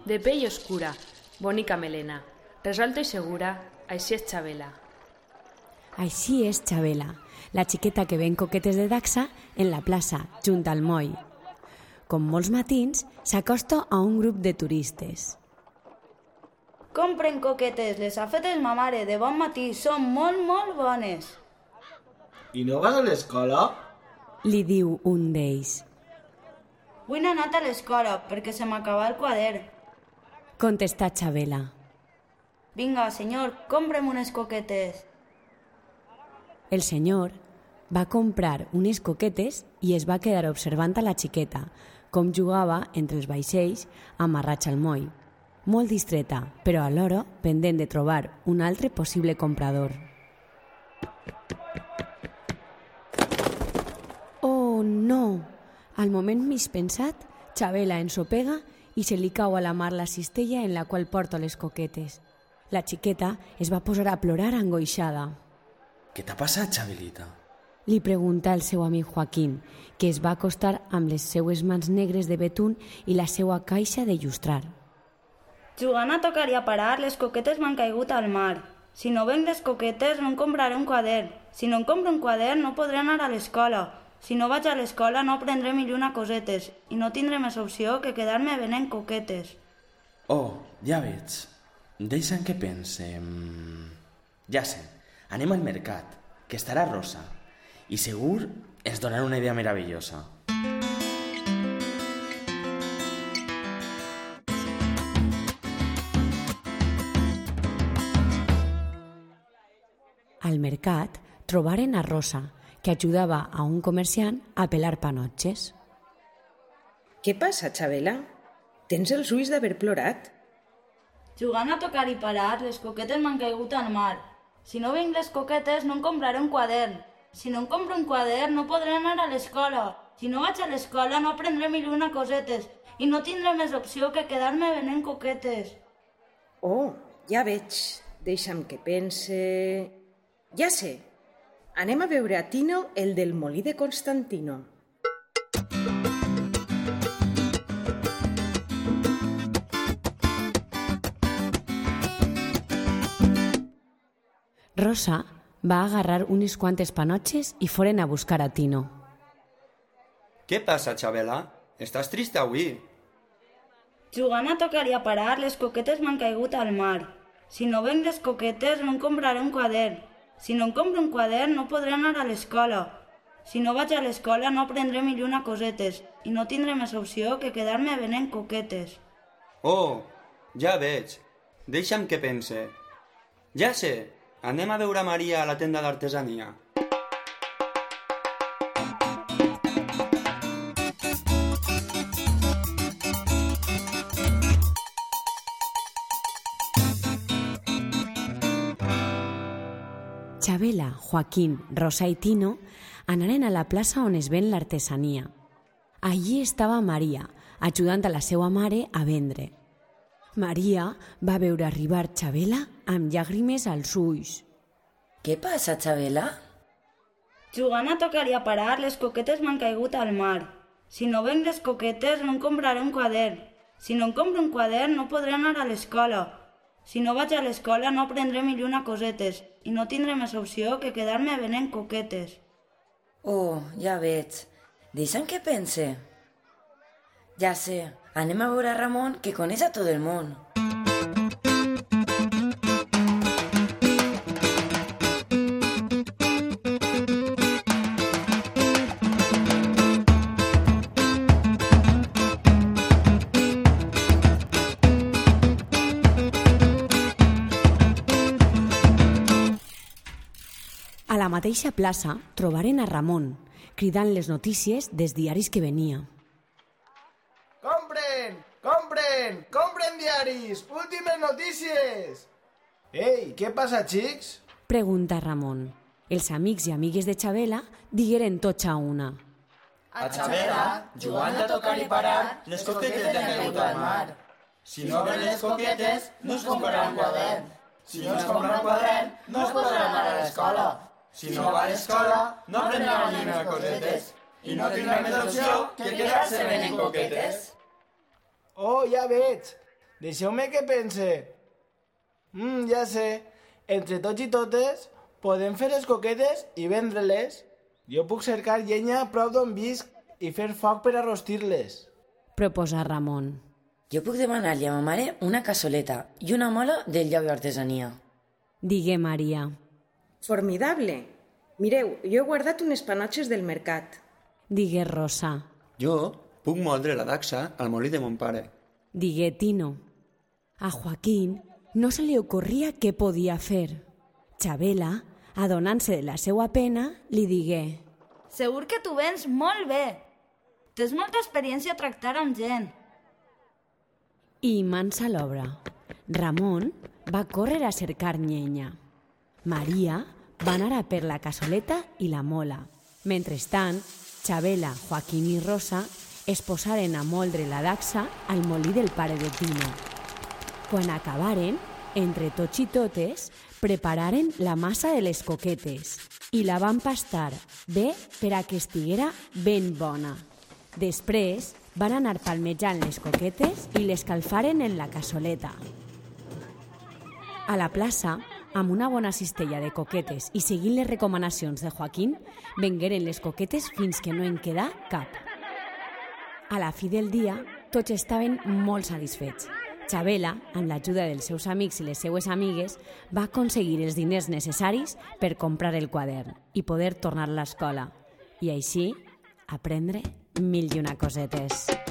de pell oscura, bonica melena, resolta i segura, així és Xabela. Així és Xabela, la xiqueta que ven coquetes de Dacsa en la plaça, junt al moll. Com molts matins, s'acosta a un grup de turistes. Compren coquetes, les ha fetes ma mare, de bon matí, són molt bones. I no vas a l'escola? Li diu un d'ells. Avui no he anat a l'escola perquè se m'acaba el quadern. Contesta Xabela. Vinga, senyor, compra'm unes coquetes. El senyor va comprar unes coquetes i es va quedar observant a la xiqueta, com jugava entre els vaixells amarrats al moll. Molt distreta, però alhora pendent de trobar un altre possible comprador. Oh, no! Al moment més pensat, Xabela ensopega i se li cau a la mar la cistella en la qual porta les coquetes. La xiqueta es va posar a plorar angoixada. Què t'ha passat, Xabelita? Li pregunta el seu amic Joaquín, que es va acostar amb les seues mans negres de betún i la seua caixa de llustrar. Jugant a tocar i a parar, les coquetes m'han caigut al mar. Si no venc les coquetes, no em compraré un quadern. Si no em compro un quadern, no podré anar a l'escola. Si no vaig a l'escola, no aprendré miliona cosetes i no tindré més opció que quedar-me venent coquetes. Oh, ja veig. Deixa'm que pense. Ja sé, anem al mercat, que estarà rosa. I segur ens donarà una idea meravellosa. Al mercat trobaren a Rosa, que ajudava a un comerciant a pelar panotxes. Què passa, Xabela? Tens els ulls d'haver plorat? Jugant a tocar i parar, les coquetes m'han caigut al mar. Si no venc les coquetes, no em compraré un quadern. Si no em compro un quadern, no podré anar a l'escola. Si no vaig a l'escola, no aprendré miliona cosetes i no tindré més opció que quedar-me venent coquetes. Oh, ja veig. Deixa'm que pense... Ja sé. Anem a veure a Tino, el del molí de Constantino. Rosa va agarrar unes quantes panotxes i foren a buscar a Tino. Què passa, Xabela? Estàs trista avui? Jugant a tocar i a parar, les coquetes m'han caigut al mar. Si no venc les coquetes, no em compraré un quadern. Si no em compro un quadern, no podré anar a l'escola. Si no vaig a l'escola, no aprendré miliona cosetes i no tindré més opció que quedar-me venent coquetes. Oh, ja veig. Deixa'm que pense. Ja sé, anem a veure a Maria a la tenda d'artesania. Xabela, Joaquín, Rosa i Tino anaren a la plaça on es ven l'artesania. Allí estava Maria, ajudant a la seva mare a vendre. Maria va veure arribar Xabela amb llàgrimes als ulls. Què passa, Xabela? Jugant a tocar i a parar, les coquetes m'han caigut al mar. Si no venc les coquetes, no em compraré un quadern. Si no em compro un quadern, no podré anar a l'escola. Si no vaig a l'escola, no aprendré miliona cosetes i no tindré més opció que quedar-me venent coquetes. Oh, ja veig. Deixa'm que pense. Ja sé, anem a veure a Ramon, que coneix a tot el món. A la mateixa plaça trobaren a Ramon, cridant les notícies dels diaris que venia. Compren! Compren! Compren diaris! Últimes notícies! Ei, què passa, xics? Pregunta Ramon. Els amics i amigues de Xabela digueren tots a una. A Xabela, jugant a tocar i parar, les coquetes t'han caigut al mar. Si no ven les coquetes, no es comprarà un quadern. Si no es compra un quadern, no es podrà anar a l'escola. Si no va a l'escola, no aprendrà ni unes cosetes. I no tindrà més opció que quedar-se venent coquetes. Oh, ja veig. Deixeu-me que pense. Ja sé, entre tots i totes podem fer les coquetes i vendre-les. Jo puc cercar llenya a prop d'on visc i fer foc per a rostir-les. Proposa Ramon. Jo puc demanar-li a ma mare una cassoleta i una mola del llauio artesania. Digué Maria. Formidable. Mireu, jo he guardat unes panotxes del mercat. Digué Rosa. Jo puc moldre la daxa al molí de mon pare. Digué Tino. A Joaquín no se li ocorria què podia fer. Xabela, adonant-se de la seva pena, li digué: Segur que tu vens molt bé. Tens molta experiència a tractar amb gent. I mans a l'obra. Ramon va córrer a cercar llenya. Maria va anar a per la cassoleta i la mola. Mentrestant, Xabela, Joaquín i Rosa es posaren a moldre la daxa al molí del pare de Tino. Quan acabaren, entre tots i totes, prepararen la massa de les coquetes i la van pastar bé per a que estiguera ben bona. Després van anar palmejant les coquetes i les calfaren en la cassoleta. A la plaça, amb una bona cistella de coquetes i seguint les recomanacions de Joaquín, vengueren les coquetes fins que no en quedà cap. A la fi del dia, tots estaven molt satisfets. Xabela, amb l'ajuda dels seus amics i les seues amigues, va aconseguir els diners necessaris per comprar el quadern i poder tornar a l'escola. I així, aprendre 1001 cosetes.